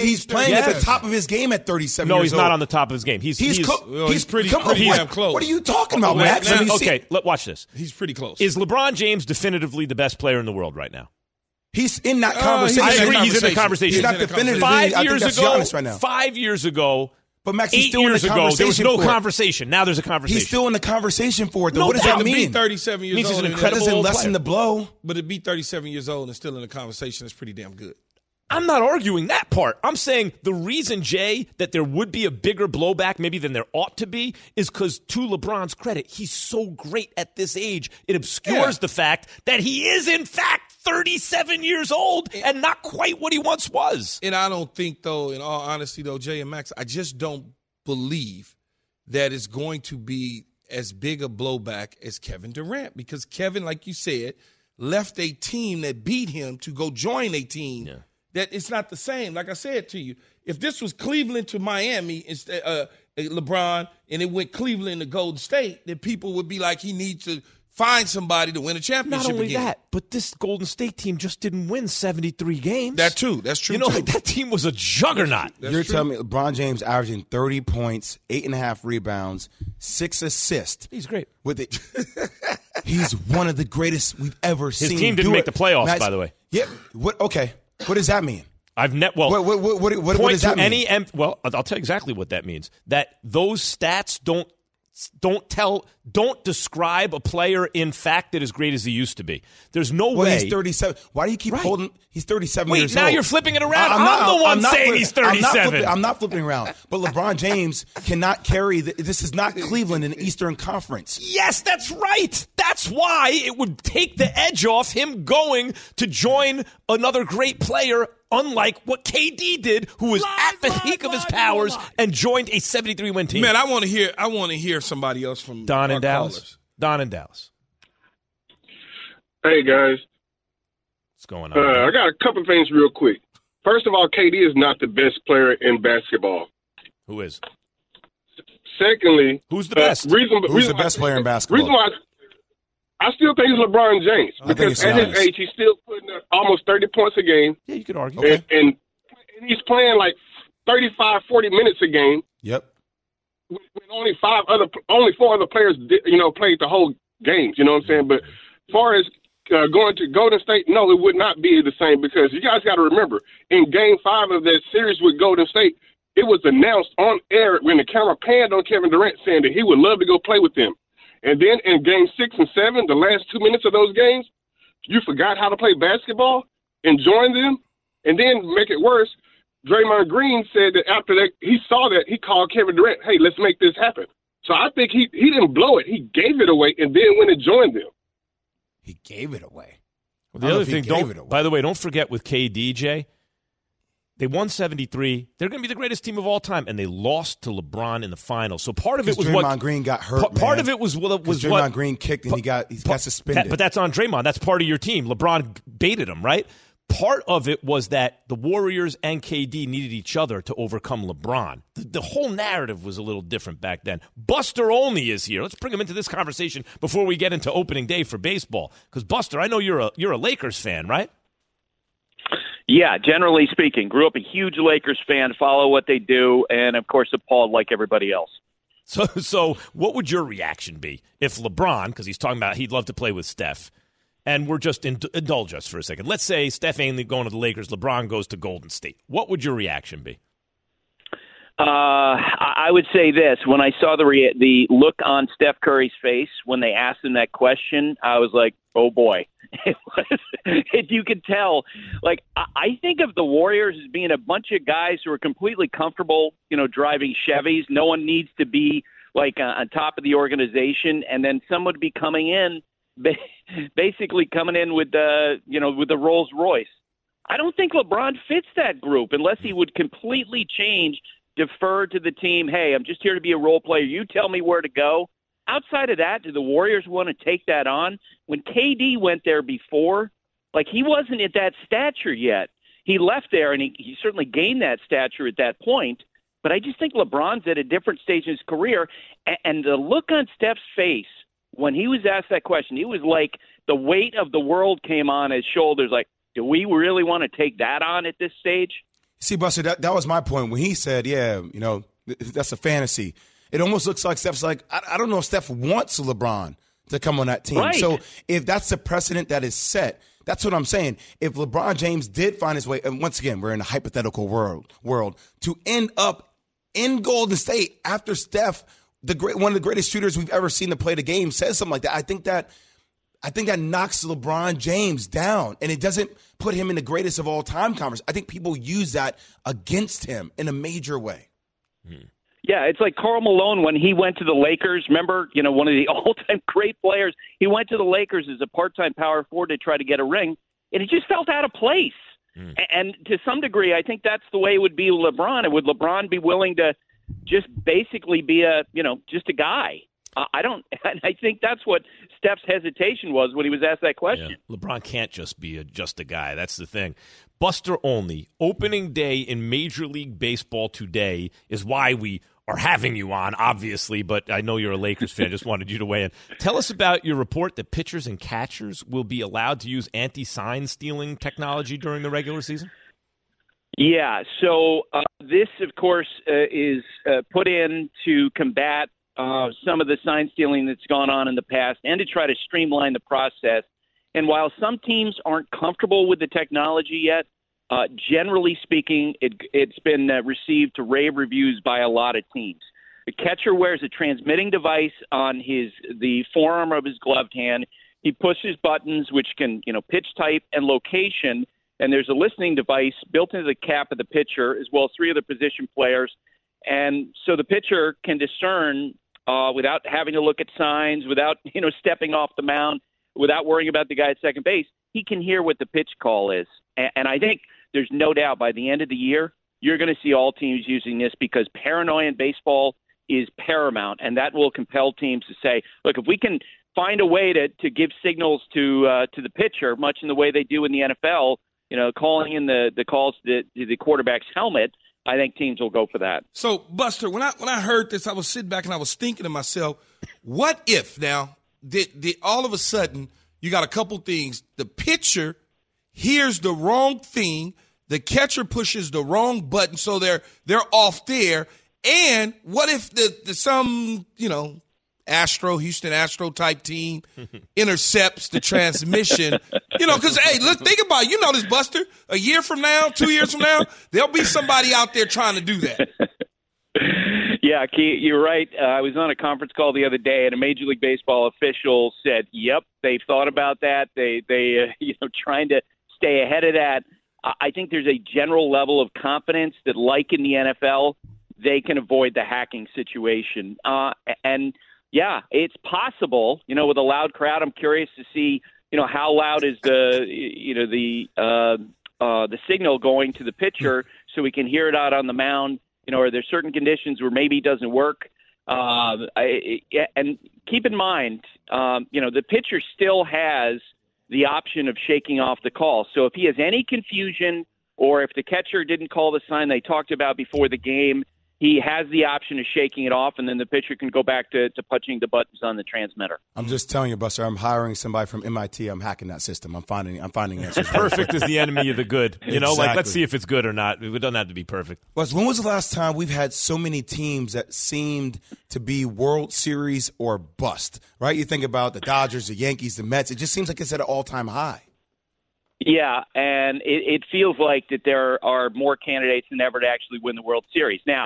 S4: at the top of his game at 37 years old.
S3: No, he's not on the top of his game. He's
S5: pretty damn close.
S4: What are you talking about, Max?
S3: Watch this.
S5: He's pretty close.
S3: Is LeBron James definitively the best player in the world right now?
S4: He's in that conversation.
S3: I agree, he's in the conversation.
S4: He's not definitively.
S3: 5 years ago,
S4: right now.
S3: 5 years ago,
S4: but Max, he's
S3: 8
S4: still
S3: years
S4: in the
S3: ago, there was no
S4: for it.
S3: conversation. Now there's a conversation.
S4: He's still in the conversation for it, though.
S5: No,
S4: what does that mean?
S5: To be 37 years
S3: means
S5: old.
S3: He's an incredible
S4: that doesn't lessen
S3: player.
S4: the blow.
S5: But to be 37 years old and still in the conversation is pretty damn good.
S3: I'm not arguing that part. I'm saying the reason, Jay, that there would be a bigger blowback maybe than there ought to be is because, to LeBron's credit, he's so great at this age. It obscures the fact that he is, in fact, 37 years old and not quite what he once was.
S5: And I don't think, though, in all honesty, though, Jay and Max, I just don't believe that it's going to be as big a blowback as Kevin Durant, because Kevin, like you said, left a team that beat him to go join a team that it's not the same. Like I said to you, if this was Cleveland to Miami, instead LeBron, and it went Cleveland to Golden State, then people would be like, he needs to find somebody to win a championship.
S3: Not only
S5: again.
S3: that, but this Golden State team just didn't win 73 games.
S5: That too. That's true.
S3: You know,
S5: too.
S3: like, that team was a juggernaut.
S4: You're telling me LeBron James averaging 30 points, 8.5 rebounds, 6 assists.
S3: He's great.
S4: With it, he's one of the greatest we've ever seen.
S3: His team didn't make the playoffs, by the way.
S4: Yeah. What? Okay. What does that mean?
S3: What does that mean? I'll tell you exactly what that means. That those stats don't describe a player in fact that as great as he used to be. There's no way.
S4: He's 37. Why do you keep holding? He's 37 years
S3: old. Wait, now you're flipping it around. I'm the one saying he's 37.
S4: I'm not flipping around. But LeBron James cannot carry. This is not Cleveland in the Eastern Conference.
S3: Yes, that's right. That's why it would take the edge off him going to join another great player, unlike what KD did, who was at the peak of his powers and joined a 73-win team.
S5: Man, I want to hear somebody else from
S3: Don in Dallas.
S5: Callers.
S3: Don in Dallas.
S14: Hey guys,
S3: what's going on?
S14: I got a couple things real quick. First of all, KD is not the best player in basketball.
S3: Who is?
S14: Secondly,
S3: who's the best?
S4: Who's the best player in basketball?
S14: Reason why I still think it's LeBron James, because at his age, he's still putting up almost 30 points a game.
S3: Yeah, you could argue.
S14: Okay. And he's playing like 35, 40 minutes a game.
S4: Yep.
S14: When only four other players, played the whole games. You know what I'm saying? But as far as going to Golden State, no, it would not be the same, because you guys got to remember, in Game 5 of that series with Golden State, it was announced on air when the camera panned on Kevin Durant saying that he would love to go play with them. And then in Game 6 and 7, the last 2 minutes of those games, you forgot how to play basketball and joined them. And then make it worse, Draymond Green said that after that, he saw that, he called Kevin Durant, hey, let's make this happen. So I think he didn't blow it. He gave it away and then went and joined them.
S4: He gave it away.
S3: Well, the other thing, by the way, don't forget with KD, they won 73. They're going to be the greatest team of all time, and they lost to LeBron in the finals. So part of it was
S4: Draymond Green got hurt.
S3: Part of it was
S4: Draymond Green kicked and he got suspended.
S3: But that's on Draymond. That's part of your team. LeBron baited him, right? Part of it was that the Warriors and KD needed each other to overcome LeBron. The whole narrative was a little different back then. Buster Olney is here. Let's bring him into this conversation before we get into opening day for baseball. Because Buster, I know you're a Lakers fan, right?
S15: Yeah, generally speaking. Grew up a huge Lakers fan, follow what they do, and, of course, appalled like everybody else.
S3: So what would your reaction be if LeBron, because he's talking about he'd love to play with Steph, and we're just indulge us for a second. Let's say Steph ain't going to the Lakers, LeBron goes to Golden State. What would your reaction be?
S15: I I would say this. When I saw the look on Steph Curry's face when they asked him that question, I was like, oh, boy. You could tell. Like, I think of the Warriors as being a bunch of guys who are completely comfortable, driving Chevys. No one needs to be, on top of the organization. And then someone would be coming in, basically coming in with the Rolls Royce. I don't think LeBron fits that group unless he would completely change, defer to the team. Hey, I'm just here to be a role player. You tell me where to go. Outside of that, do the Warriors want to take that on? When KD went there before, he wasn't at that stature yet. He left there, and he certainly gained that stature at that point. But I just think LeBron's at a different stage in his career. And the look on Steph's face when he was asked that question, he was like the weight of the world came on his shoulders. Like, do we really want to take that on at this stage?
S4: See, Buster, that was my point. When he said, that's a fantasy, it almost looks like Steph's like, I don't know if Steph wants LeBron to come on that team.
S15: Right.
S4: So if that's the precedent that is set, that's what I'm saying. If LeBron James did find his way, and once again, we're in a hypothetical world, to end up in Golden State after Steph, one of the greatest shooters we've ever seen to play the game, says something like that, I think that knocks LeBron James down, and it doesn't put him in the greatest of all time conversation. I think people use that against him in a major way.
S15: Yeah, it's like Karl Malone when he went to the Lakers. Remember, one of the all-time great players. He went to the Lakers as a part-time power forward to try to get a ring, and it just felt out of place. And to some degree, I think that's the way it would be with LeBron. And would LeBron be willing to just basically be just a guy? I think that's what Steph's hesitation was when he was asked that question.
S3: Yeah. LeBron can't just be just a guy. That's the thing. Buster Olney, opening day in Major League Baseball today is why we are having you on, obviously, but I know you're a Lakers fan. I just wanted you to weigh in. Tell us about your report that pitchers and catchers will be allowed to use anti-sign stealing technology during the regular season.
S15: Yeah, so this, of course, is put in to combat some of the sign stealing that's gone on in the past and to try to streamline the process. And while some teams aren't comfortable with the technology yet, generally speaking, it's been received to rave reviews by a lot of teams. The catcher wears a transmitting device on the forearm of his gloved hand. He pushes buttons which can, pitch type and location, and there's a listening device built into the cap of the pitcher as well as 3 other position players. And so the pitcher can discern without having to look at signs, without stepping off the mound, without worrying about the guy at second base. He can hear what the pitch call is. And I think there's no doubt by the end of the year, you're going to see all teams using this because paranoia in baseball is paramount, and that will compel teams to say, look, if we can find a way to give signals to the pitcher, much in the way they do in the NFL, calling in the calls to the quarterback's helmet, I think teams will go for that.
S5: So, Buster, when I heard this, I was sitting back and I was thinking to myself, what if now did all of a sudden you got a couple things. The pitcher hears the wrong thing, the catcher pushes the wrong button, so they're off there. And what if some Houston Astro type team intercepts the transmission? Because, hey, look, think about it. You know this, Buster. A year from now, 2 years from now, there'll be somebody out there trying to do that.
S15: Yeah, you're right. I was on a conference call the other day, and a Major League Baseball official said, "Yep, they've thought about that. They trying to stay ahead of that." I think there's a general level of confidence that, like in the NFL, they can avoid the hacking situation. And yeah, it's possible. With a loud crowd, I'm curious to see, how loud is the signal going to the pitcher so we can hear it out on the mound. Are there certain conditions where maybe it doesn't work? And keep in mind, the pitcher still has the option of shaking off the call. So if he has any confusion or if the catcher didn't call the sign they talked about before the game, he has the option of shaking it off, and then the pitcher can go back to punching the buttons on the transmitter.
S4: I'm just telling you, Buster, I'm hiring somebody from MIT. I'm hacking that system. I'm finding answers.
S3: Perfect is the enemy of the good. Exactly. Let's see if it's good or not. It doesn't have to be perfect.
S4: But when was the last time we've had so many teams that seemed to be World Series or bust, right? You think about the Dodgers, the Yankees, the Mets. It just seems like it's at an all-time high.
S15: Yeah, and it feels like that there are more candidates than ever to actually win the World Series. Now,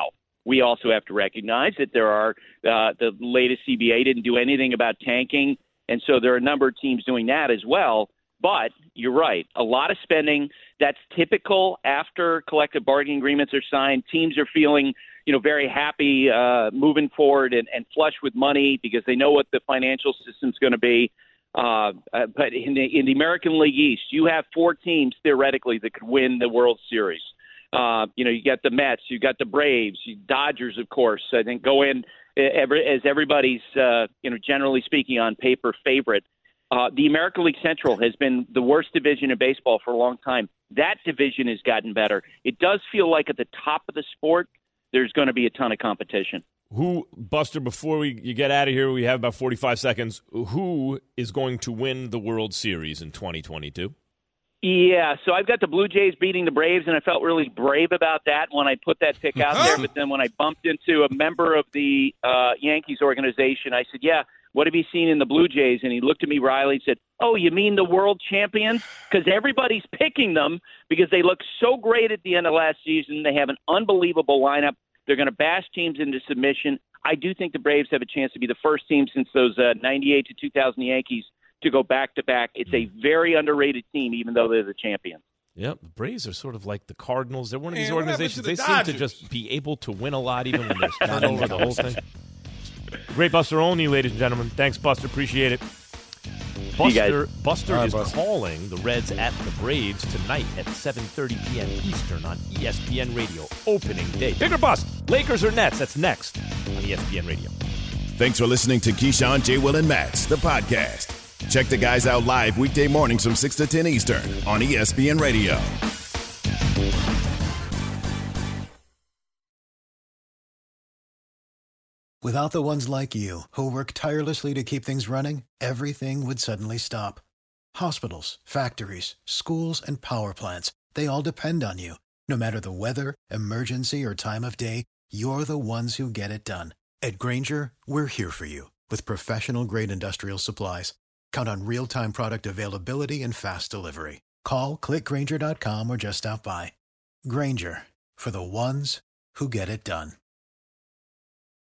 S15: we also have to recognize that there are the latest CBA didn't do anything about tanking, and so there are a number of teams doing that as well. But you're right, a lot of spending. That's typical after collective bargaining agreements are signed. Teams are feeling, very happy moving forward and flush with money because they know what the financial system's going to be. But in the American League East, you have 4 teams theoretically that could win the World Series. You got the Mets, you got the Braves, Dodgers, of course. I think go in as everybody's, generally speaking, on paper favorite. The American League Central has been the worst division in baseball for a long time. That division has gotten better. It does feel like at the top of the sport, there's going to be a ton of competition.
S3: Buster, before you get out of here, we have about 45 seconds. Who is going to win the World Series in 2022?
S15: Yeah, so I've got the Blue Jays beating the Braves, and I felt really brave about that when I put that pick out there. But then when I bumped into a member of the Yankees organization, I said, yeah, what have you seen in the Blue Jays? And he looked at me, Riley, and said, oh, you mean the world champions? Because everybody's picking them because they look so great at the end of last season. They have an unbelievable lineup. They're going to bash teams into submission. I do think the Braves have a chance to be the first team since those 98 to 2000 Yankees to go back-to-back. It's a very underrated team, even though they're the champions.
S3: Yep, the Braves are sort of like the Cardinals. They're one of these organizations. They seem to just be able to win a lot even when there's turnover, the whole thing. Great Buster Olney, ladies and gentlemen. Thanks, Buster. Appreciate it. Buster is calling the Reds at the Braves tonight at 7:30 p.m. Eastern on ESPN Radio. Opening day. Bigger bust. Lakers or Nets? That's next on ESPN Radio.
S2: Thanks for listening to Keyshawn, J. Will, and Max, the podcast. Check the guys out live weekday mornings from 6 to 10 Eastern on ESPN Radio.
S16: Without the ones like you, who work tirelessly to keep things running, everything would suddenly stop. Hospitals, factories, schools, and power plants, they all depend on you. No matter the weather, emergency, or time of day, you're the ones who get it done. At Grainger, we're here for you with professional-grade industrial supplies. Count on real-time product availability and fast delivery. Call, click Grainger.com, or just stop by. Grainger, for the ones who get it done.